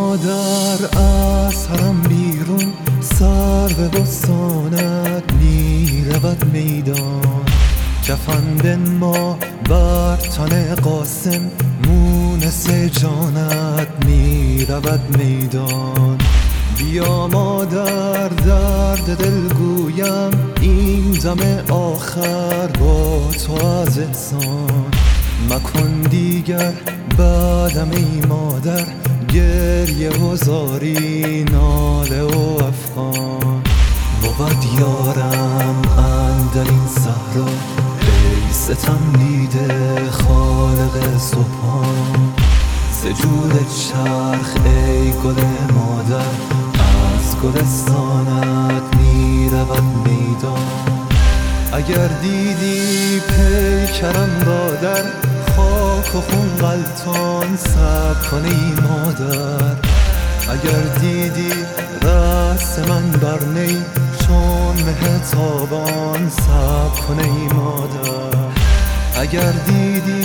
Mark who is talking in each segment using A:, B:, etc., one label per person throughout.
A: مادر از حرم بیرون، سر به بستانت می رود میدان. کفن بنما بر تن قاسم، مونس جانت می رود میدان. بیا مادر درد دل گویم، این دم آخر با تو از احسان. مکن دیگر بعدم ای مادر، گریه و زاری ناله و افغان. بود یارم اندر این صحرا، ای ستم دیده خالق سبحان. سجود چرخ ای گل مادر، از گلستانت می رود میدان. اگر دیدی پیکرم را در خاک و خون غلطان، صبر کن ای مادر. اگر دیدی رأس من بر نی چون مه تابان، صبر کن ای مادر. اگر دیدی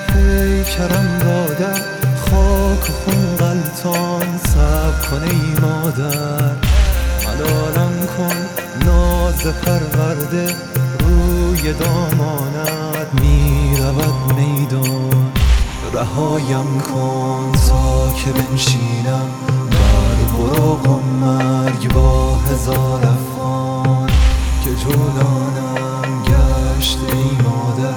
A: پیکرم را در خاک و خون غلطان، صبر کن ای مادر. ملالم کن ناز پرورده، روی دامانت می رود میدان. رهایم کن تا که بنشینم بر براق و مرگ با هزار افغان. که جولانم گشت ای مادر،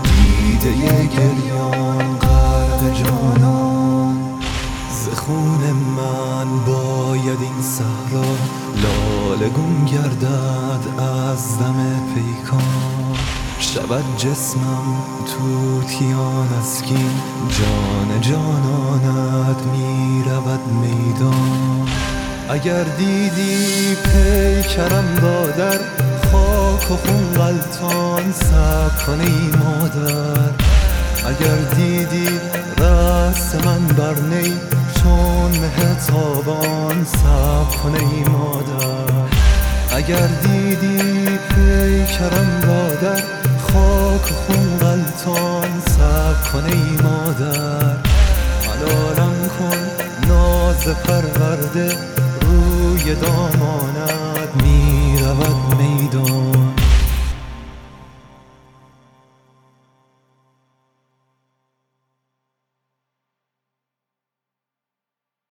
A: دیده گریان غرق جانان. ز خون من باید این صحرا لاله گون گردد از دم پیکان. شود جسمم طوطیان از کین، جان جانانت می رود میدان. اگر دیدی پیکرم را در خاک و خون غلطان، صبر کن ای مادر. اگر دیدی رأس من بر نی چون مه تابان، صبر کن ای مادر. اگر دیدی پیکرم را در خاک و خون غلطان، صبر کن ای مادر. ملالم کن ناز پرورده، روی دامانت می رود میدان.